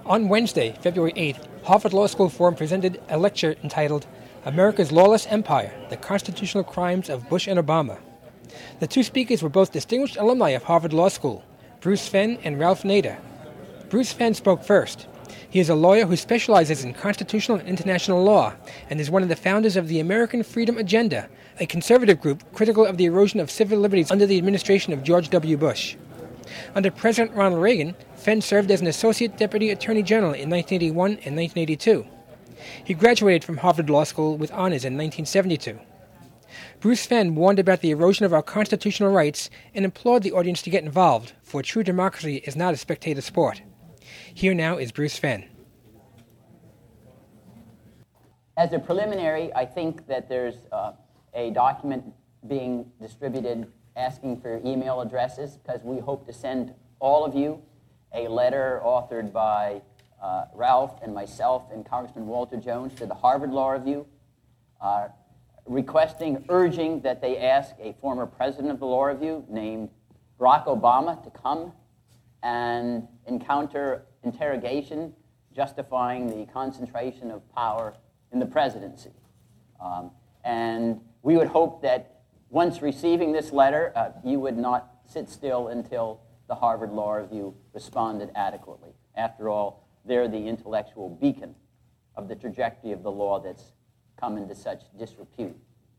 On Wednesday, February 8th, Harvard Law School Forum presented a lecture entitled America's Lawless Empire, The Constitutional Crimes of Bush and Obama. The two speakers were both distinguished alumni of Harvard Law School, Bruce Fenn and Ralph Nader. Bruce Fenn spoke first. He is a lawyer who specializes in constitutional and international law and is one of the founders of the American Freedom Agenda, a conservative group critical of the erosion of civil liberties under the administration of George W. Bush. Under President Ronald Reagan, Fenn served as an Associate Deputy Attorney General in 1981 and 1982. He graduated from Harvard Law School with honors in 1972. Bruce Fenn warned about the erosion of our constitutional rights and implored the audience to get involved, for true democracy is not a spectator sport. Here now is Bruce Fenn. As a preliminary, I think that there's a document being distributed asking for email addresses, because we hope to send all of you a letter authored by Ralph and myself and Congressman Walter Jones to the Harvard Law Review, urging that they ask a former president of the Law Review named Barack Obama to come and encounter interrogation justifying the concentration of power in the presidency. And we would hope that once receiving this letter, you would not sit still until the Harvard Law Review responded adequately. After all, they're the intellectual beacon of the trajectory of the law that's come into such disrepute.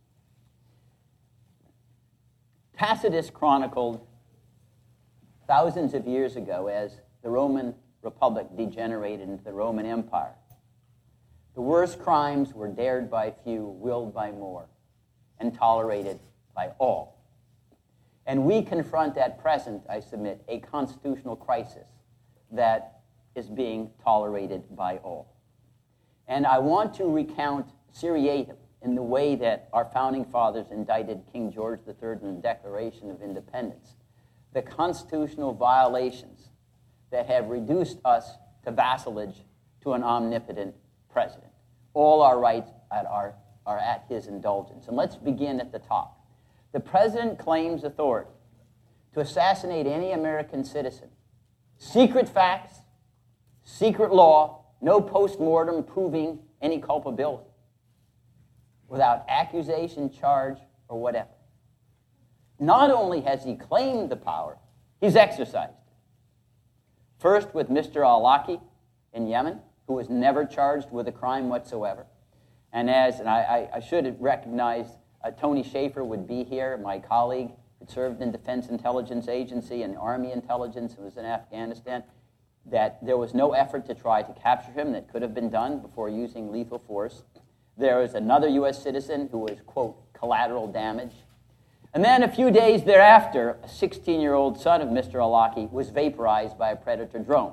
Tacitus chronicled thousands of years ago as the Roman Republic degenerated into the Roman Empire. The worst crimes were dared by few, willed by more, and tolerated by all. And we confront at present, I submit, a constitutional crisis that is being tolerated by all. And I want to recount seriatim in the way that our founding fathers indicted King George III in the Declaration of Independence, the constitutional violations that have reduced us to vassalage to an omnipotent president. All our rights are at his indulgence. And let's begin at the top. The president claims authority to assassinate any American citizen. Secret facts, secret law, no post-mortem proving any culpability, without accusation, charge, or whatever. Not only has he claimed the power, he's exercised it. First with Mr. al-Awlaki in Yemen, who was never charged with a crime whatsoever. And I should recognize Tony Shaffer would be here, my colleague, who served in Defense Intelligence Agency and Army Intelligence and was in Afghanistan, that there was no effort to try to capture him that could have been done before using lethal force. There was another U.S. citizen who was, quote, collateral damage. And then a few days thereafter, a 16-year-old son of Mr. al-Awlaki was vaporized by a Predator drone.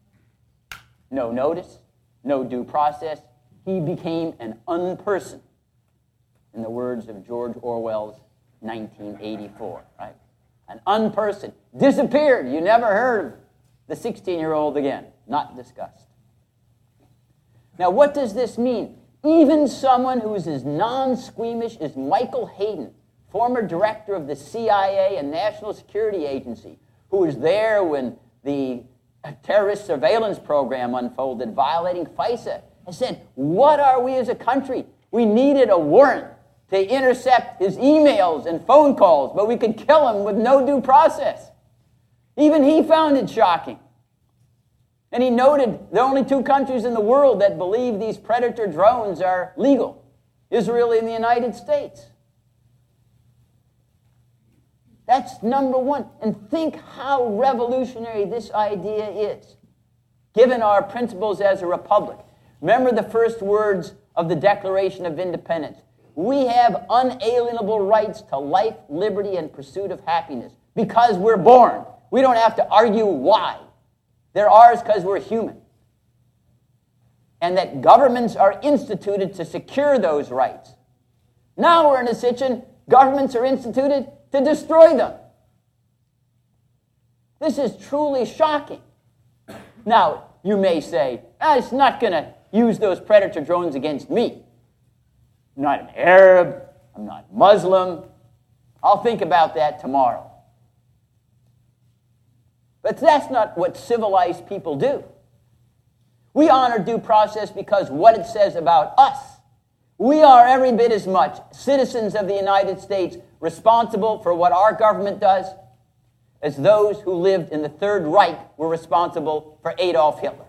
No notice, no due process. He became an unperson, in the words of George Orwell's 1984, right? An unperson. Disappeared. You never heard of the 16-year-old again. Not discussed. Now, what does this mean? Even someone who is as non-squeamish as Michael Hayden, former director of the CIA and National Security Agency, who was there when the terrorist surveillance program unfolded, violating FISA, has said, what are we as a country? We needed a warrant to intercept his emails and phone calls, but we could kill him with no due process. Even he found it shocking. And he noted there are only two countries in the world that believe these Predator drones are legal, Israel and the United States. That's number one. And think how revolutionary this idea is, given our principles as a republic. Remember the first words of the Declaration of Independence. We have unalienable rights to life, liberty, and pursuit of happiness because we're born. We don't have to argue why. They're ours because we're human. And that governments are instituted to secure those rights. Now we're in a situation, governments are instituted to destroy them. This is truly shocking. Now, you may say, it's not going to use those Predator drones against me. I'm not an Arab. I'm not Muslim. I'll think about that tomorrow. But that's not what civilized people do. We honor due process because what it says about us. We are every bit as much citizens of the United States responsible for what our government does as those who lived in the Third Reich were responsible for Adolf Hitler.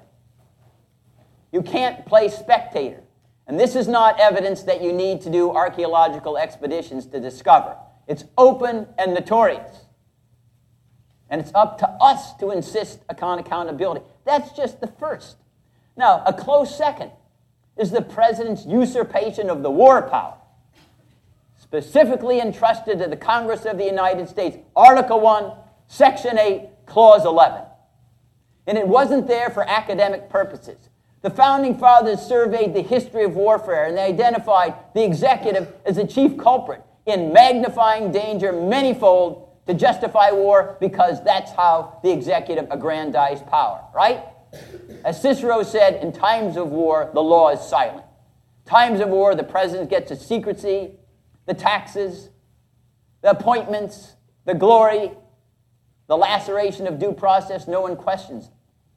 You can't play spectator. And this is not evidence that you need to do archaeological expeditions to discover. It's open and notorious. And it's up to us to insist upon accountability. That's just the first. Now, a close second is the president's usurpation of the war power, specifically entrusted to the Congress of the United States, Article 1, Section 8, Clause 11. And it wasn't there for academic purposes. The Founding Fathers surveyed the history of warfare, and they identified the executive as the chief culprit in magnifying danger manyfold to justify war, because that's how the executive aggrandized power, right? As Cicero said, in times of war, the law is silent. Times of war, the president gets the secrecy, the taxes, the appointments, the glory, the laceration of due process. No one questions.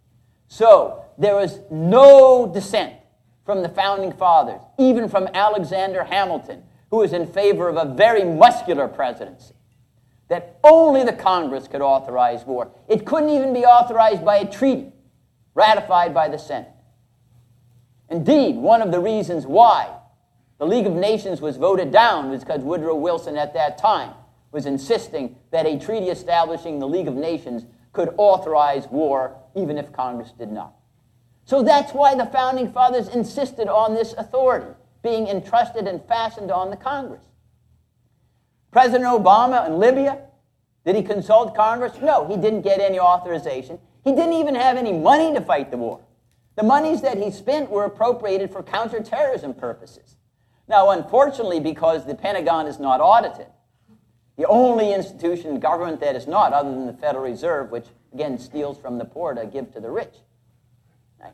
So there was no dissent from the Founding Fathers, even from Alexander Hamilton, who was in favor of a very muscular presidency, that only the Congress could authorize war. It couldn't even be authorized by a treaty ratified by the Senate. Indeed, one of the reasons why the League of Nations was voted down was because Woodrow Wilson at that time was insisting that a treaty establishing the League of Nations could authorize war even if Congress did not. So that's why the Founding Fathers insisted on this authority being entrusted and fastened on the Congress. President Obama in Libya, did he consult Congress? No, he didn't get any authorization. He didn't even have any money to fight the war. The monies that he spent were appropriated for counterterrorism purposes. Now, unfortunately, because the Pentagon is not audited, the only institution in government that is not, other than the Federal Reserve, which, again, steals from the poor to give to the rich. Right?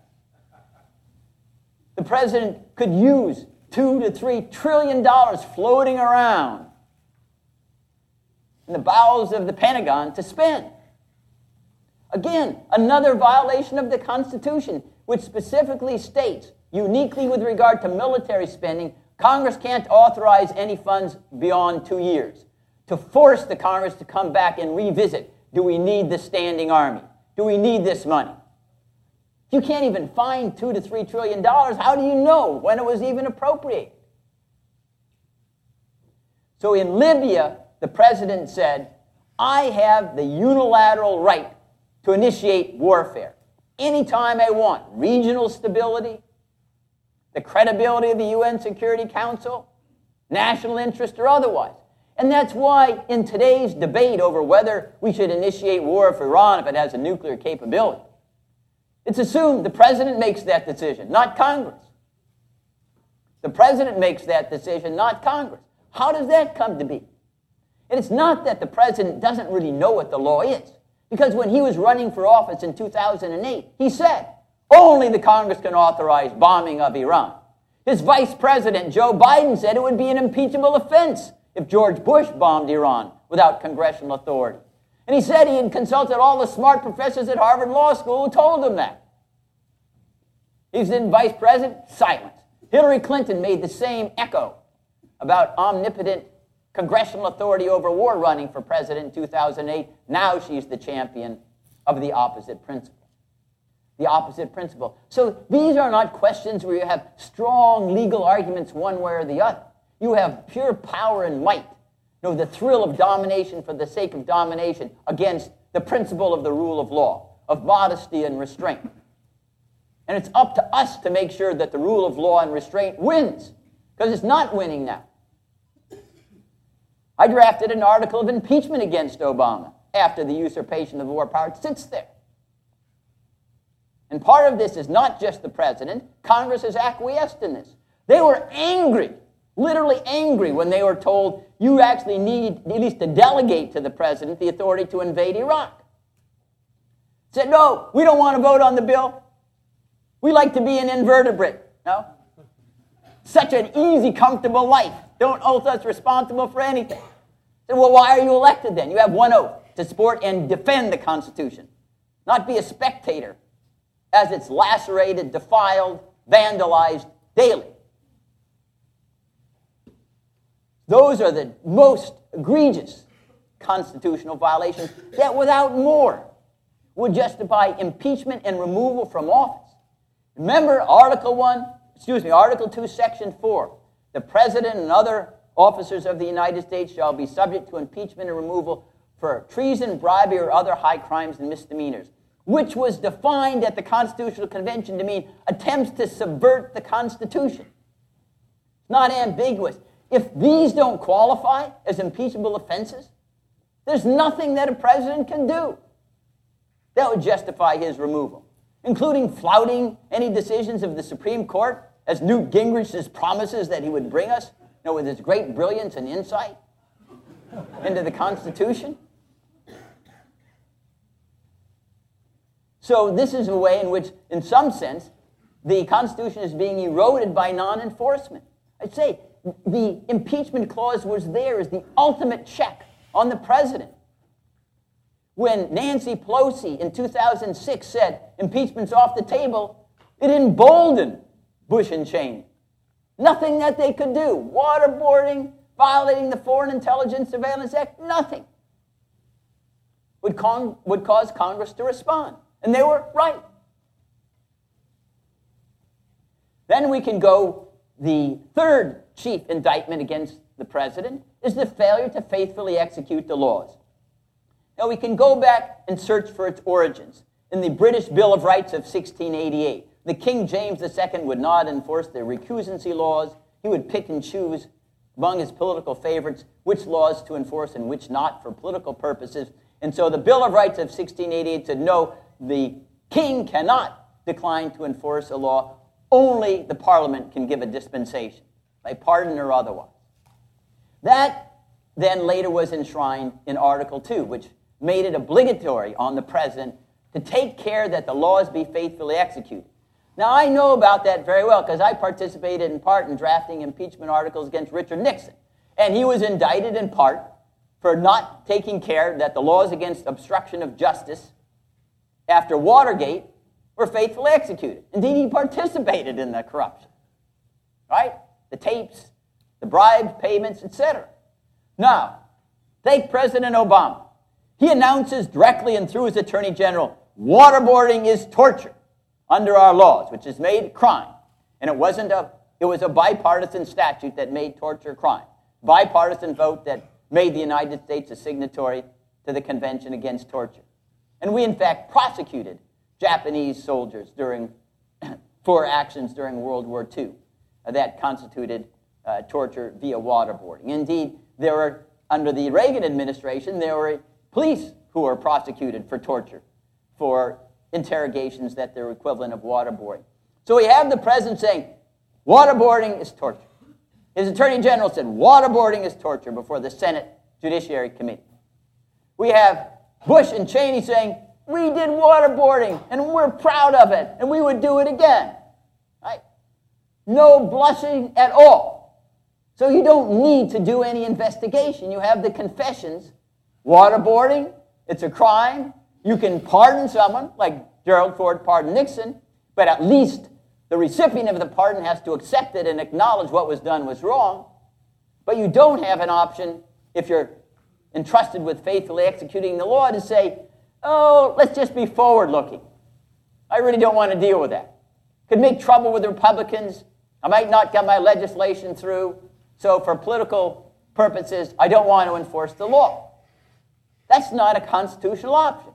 The president could use $2 to $3 trillion floating around in the bowels of the Pentagon to spend. Again, another violation of the Constitution, which specifically states, uniquely with regard to military spending, Congress can't authorize any funds beyond 2 years. To force the Congress to come back and revisit, do we need the standing army? Do we need this money? If you can't even find $2 to $3 trillion, how do you know when it was even appropriated? So in Libya, the president said, I have the unilateral right to initiate warfare anytime I want. Regional stability, the credibility of the UN Security Council, national interest or otherwise. And that's why in today's debate over whether we should initiate war with Iran if it has a nuclear capability, it's assumed the president makes that decision, not Congress. The president makes that decision, not Congress. How does that come to be? And it's not that the president doesn't really know what the law is. Because when he was running for office in 2008, he said, only the Congress can authorize bombing of Iran. His vice president, Joe Biden, said it would be an impeachable offense if George Bush bombed Iran without congressional authority. And he said he had consulted all the smart professors at Harvard Law School who told him that. He was in vice president, silence. Hillary Clinton made the same echo about omnipotent congressional authority over war running for president in 2008. Now she's the champion of the opposite principle. The opposite principle. So these are not questions where you have strong legal arguments one way or the other. You have pure power and might. You know, the thrill of domination for the sake of domination against the principle of the rule of law, of modesty and restraint. And it's up to us to make sure that the rule of law and restraint wins, because it's not winning now. I drafted an article of impeachment against Obama after the usurpation of the war power. It sits there. And part of this is not just the president. Congress has acquiesced in this. They were angry, literally angry, when they were told, you actually need at least to delegate to the president the authority to invade Iraq. Said, no, we don't want to vote on the bill. We like to be an invertebrate. No? Such an easy, comfortable life. Don't hold us responsible for anything. Said, well, why are you elected then? You have one oath, to support and defend the Constitution, not be a spectator as it's lacerated, defiled, vandalized daily. Those are the most egregious constitutional violations that without more would justify impeachment and removal from office. Remember Article 2, Section 4. The President and other officers of the United States shall be subject to impeachment and removal for treason, bribery, or other high crimes and misdemeanors, which was defined at the Constitutional Convention to mean attempts to subvert the Constitution. It's not ambiguous. If these don't qualify as impeachable offenses, there's nothing that a president can do that would justify his removal, including flouting any decisions of the Supreme Court, as Newt Gingrich's promises that he would bring us, with his great brilliance and insight into the Constitution. So this is a way in which, in some sense, the Constitution is being eroded by non-enforcement. I'd say the impeachment clause was there as the ultimate check on the president. When Nancy Pelosi in 2006 said impeachment's off the table, it emboldened Bush and Cheney. Nothing that they could do. Waterboarding, violating the Foreign Intelligence Surveillance Act, nothing would cause Congress to respond. And they were right. Then we can go, the third chief indictment against the president is the failure to faithfully execute the laws. Now we can go back and search for its origins. In the British Bill of Rights of 1688, the King James II would not enforce the recusancy laws. He would pick and choose among his political favorites which laws to enforce and which not for political purposes. And so the Bill of Rights of 1688 said, no, the king cannot decline to enforce a law. Only the Parliament can give a dispensation, by pardon or otherwise. That then later was enshrined in Article 2, which made it obligatory on the president to take care that the laws be faithfully executed. Now, I know about that very well because I participated in part in drafting impeachment articles against Richard Nixon. And he was indicted in part for not taking care that the laws against obstruction of justice after Watergate were faithfully executed. Indeed, he participated in the corruption. Right? The tapes, the bribe payments, etc. Now, take President Obama. He announces directly and through his Attorney General, waterboarding is torture under our laws, which is made a crime. And it was a bipartisan statute that made torture a crime. Bipartisan vote that made the United States a signatory to the Convention Against Torture. And we, in fact, prosecuted Japanese soldiers for actions during World War II that constituted torture via waterboarding. Indeed, under the Reagan administration, there were police who were prosecuted for torture, for interrogations that they're equivalent of waterboarding. So we have the president saying, waterboarding is torture. His Attorney General said, waterboarding is torture before the Senate Judiciary Committee. We have Bush and Cheney saying, we did waterboarding, and we're proud of it, and we would do it again. Right? No blushing at all. So you don't need to do any investigation. You have the confessions. Waterboarding, it's a crime. You can pardon someone, like Gerald Ford pardoned Nixon, but at least the recipient of the pardon has to accept it and acknowledge what was done was wrong. But you don't have an option, if you're entrusted with faithfully executing the law, to say, oh, let's just be forward-looking. I really don't want to deal with that. Could make trouble with the Republicans. I might not get my legislation through. So for political purposes, I don't want to enforce the law. That's not a constitutional option.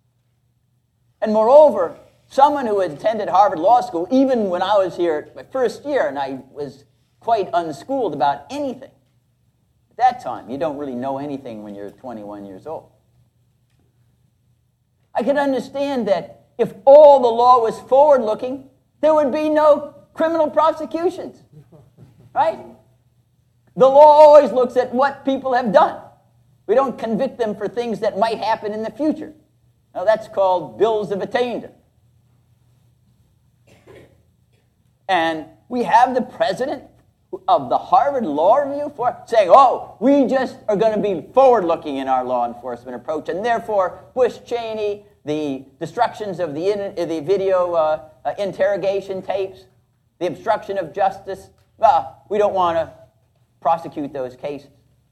And moreover, someone who had attended Harvard Law School, even when I was here my first year, and I was quite unschooled about anything. At that time, you don't really know anything when you're 21 years old. I could understand that if all the law was forward-looking, there would be no criminal prosecutions. Right? The law always looks at what people have done. We don't convict them for things that might happen in the future. Now, that's called bills of attainder. And we have the president of the Harvard Law Review saying, oh, we just are going to be forward-looking in our law enforcement approach, and therefore Bush, Cheney, the destructions of the video interrogation tapes, the obstruction of justice. Well, we don't want to prosecute those cases.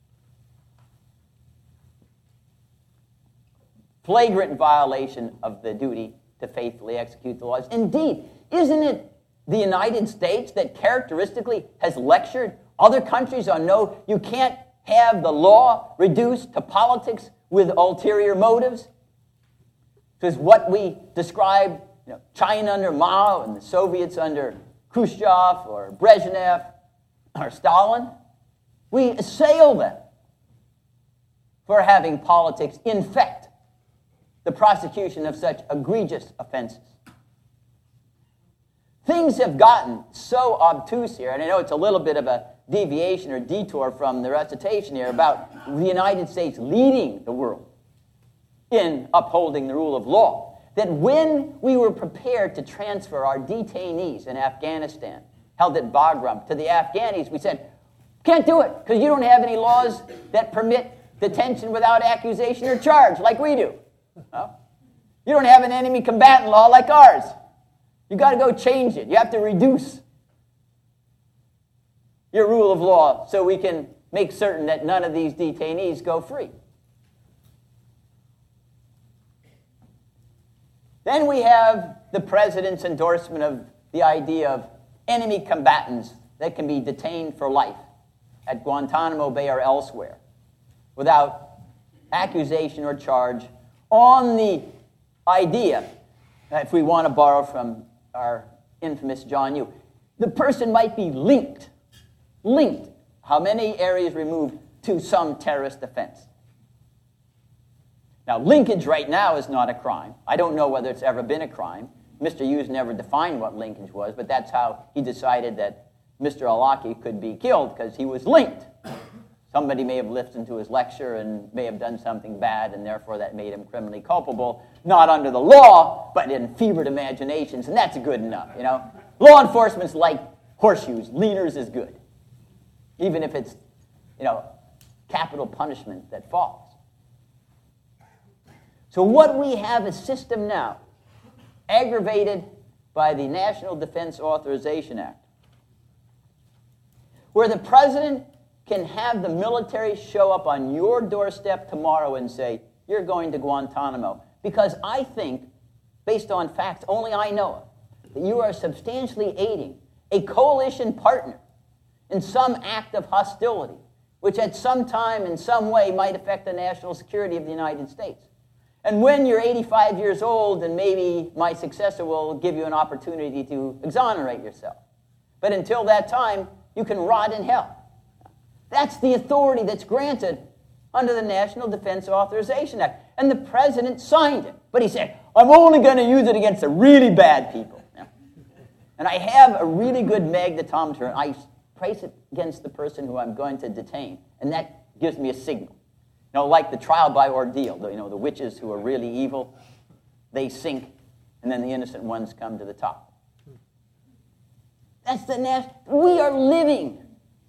Flagrant violation of the duty to faithfully execute the laws. Indeed, isn't it the United States that characteristically has lectured other countries on no, you can't have the law reduced to politics with ulterior motives? Because what we describe, China under Mao and the Soviets under Khrushchev or Brezhnev or Stalin, we assail them for having politics infect the prosecution of such egregious offenses. Things have gotten so obtuse here, and I know it's a little bit of a deviation or detour from the recitation here about the United States leading the world in upholding the rule of law, that when we were prepared to transfer our detainees in Afghanistan, held at Bagram, to the Afghanis, we said, can't do it, because you don't have any laws that permit detention without accusation or charge, like we do. No? You don't have an enemy combatant law like ours. You've got to go change it. You have to reduce your rule of law so we can make certain that none of these detainees go free. Then we have the president's endorsement of the idea of enemy combatants that can be detained for life at Guantanamo Bay or elsewhere without accusation or charge, on the idea, if we want to borrow from our infamous John Yoo, the person might be linked, how many areas removed, to some terrorist offense. Now, linkage right now is not a crime. I don't know whether it's ever been a crime. Mr. Hughes never defined what linkage was, but that's how he decided that Mr. Al-Awlaki could be killed, because he was linked. Somebody may have listened to his lecture and may have done something bad, and therefore that made him criminally culpable, not under the law, but in fevered imaginations, and that's good enough, Law enforcement's like horseshoes. Leaders is good, even if it's, capital punishment that falls. So what we have is a system now, aggravated by the National Defense Authorization Act, where the president can have the military show up on your doorstep tomorrow and say, you're going to Guantanamo. Because I think, based on facts only I know of, that you are substantially aiding a coalition partner in some act of hostility, which at some time, in some way, might affect the national security of the United States. And when you're 85 years old, then maybe my successor will give you an opportunity to exonerate yourself. But until that time, you can rot in hell. That's the authority that's granted under the National Defense Authorization Act. And the president signed it. But he said, I'm only going to use it against the really bad people. And I have a really good magnetometer, and I place it against the person who I'm going to detain. And that gives me a signal. Like the trial by ordeal. The witches who are really evil, they sink, and then the innocent ones come to the top. That's we are living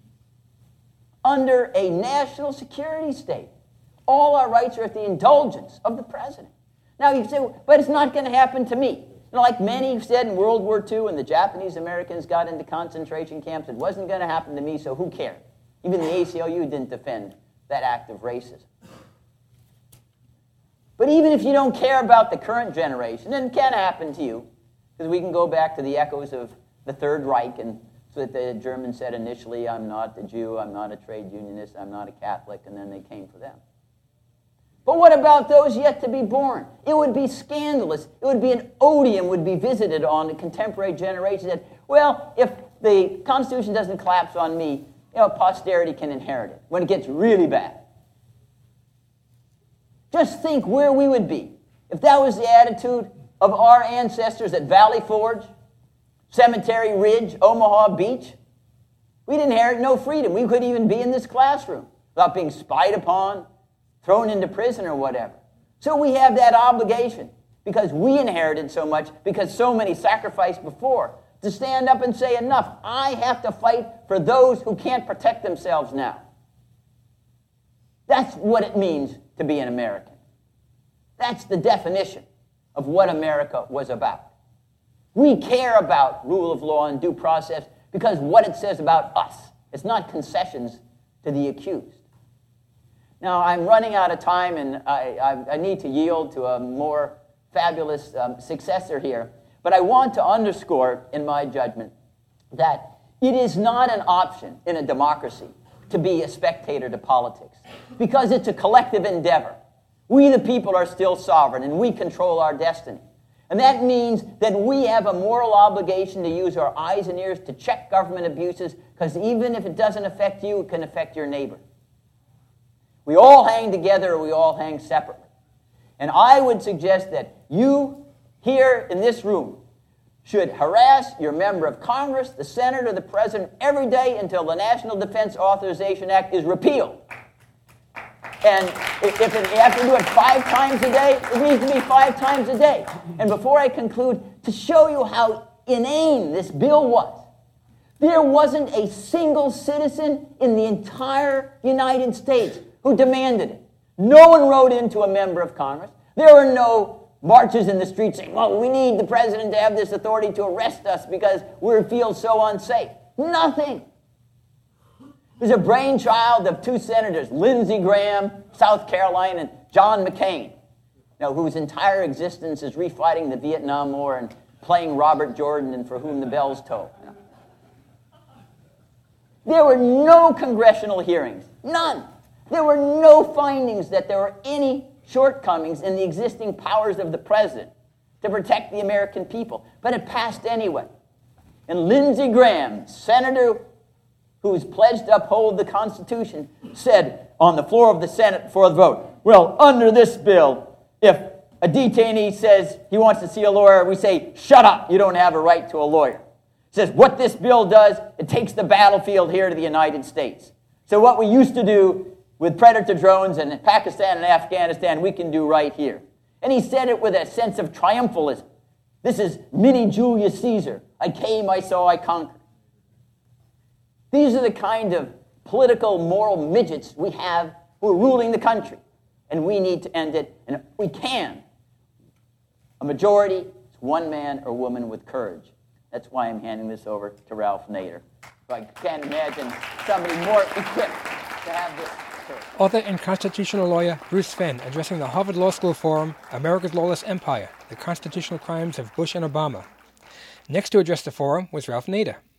under a national security state. All our rights are at the indulgence of the president. Now you say, but it's not going to happen to me. Like many said in World War II when the Japanese Americans got into concentration camps, it wasn't going to happen to me, so who cared? Even the ACLU didn't defend that act of racism. But even if you don't care about the current generation, then it can happen to you, because we can go back to the echoes of the Third Reich, and so that the Germans said initially, I'm not a Jew, I'm not a trade unionist, I'm not a Catholic, and then they came for them. But what about those yet to be born? It would be scandalous. It would be an odium would be visited on the contemporary generation that, well, if the Constitution doesn't collapse on me, posterity can inherit it when it gets really bad. Just think where we would be if that was the attitude of our ancestors at Valley Forge, Cemetery Ridge, Omaha Beach. We'd inherit no freedom. We couldn't even be in this classroom without being spied upon, thrown into prison or whatever. So we have that obligation, because we inherited so much, because so many sacrificed before, to stand up and say, enough, I have to fight for those who can't protect themselves now. That's what it means to be an American. That's the definition of what America was about. We care about rule of law and due process because what it says about us. It's not concessions to the accused. Now, I'm running out of time, and I need to yield to a more fabulous successor here. But I want to underscore, in my judgment, that it is not an option in a democracy to be a spectator to politics, because it's a collective endeavor. We, the people, are still sovereign, and we control our destiny. And that means that we have a moral obligation to use our eyes and ears to check government abuses, because even if it doesn't affect you, it can affect your neighbor. We all hang together, or we all hang separately. And I would suggest that you, here in this room, should harass your member of Congress, the senator, the president, every day until the National Defense Authorization Act is repealed. And if you have to do it 5 times a day, it needs to be 5 times a day. And before I conclude, to show you how inane this bill was, there wasn't a single citizen in the entire United States who demanded it. No one wrote into a member of Congress. There were no marches in the streets saying, well, we need the president to have this authority to arrest us because we feel so unsafe. Nothing. It was a brainchild of 2 senators, Lindsey Graham, South Carolina, and John McCain, whose entire existence is refighting the Vietnam War and playing Robert Jordan and For Whom the Bells Toll. There were no congressional hearings, none. There were no findings that there were any shortcomings in the existing powers of the president to protect the American people. But it passed anyway. And Lindsey Graham, senator who was pledged to uphold the Constitution, said on the floor of the Senate before the vote, well, under this bill, if a detainee says he wants to see a lawyer, we say, shut up, you don't have a right to a lawyer. It says what this bill does, it takes the battlefield here to the United States. So what we used to do with predator drones in Pakistan and Afghanistan, we can do right here. And he said it with a sense of triumphalism. This is mini Julius Caesar. I came, I saw, I conquered. These are the kind of political, moral midgets we have who are ruling the country. And we need to end it, and we can. A majority is one man or woman with courage. That's why I'm handing this over to Ralph Nader. So I can't imagine somebody more equipped to have this. Author and constitutional lawyer Bruce Fenn addressing the Harvard Law School Forum, America's Lawless Empire, the Constitutional Crimes of Bush and Obama. Next to address the forum was Ralph Nader.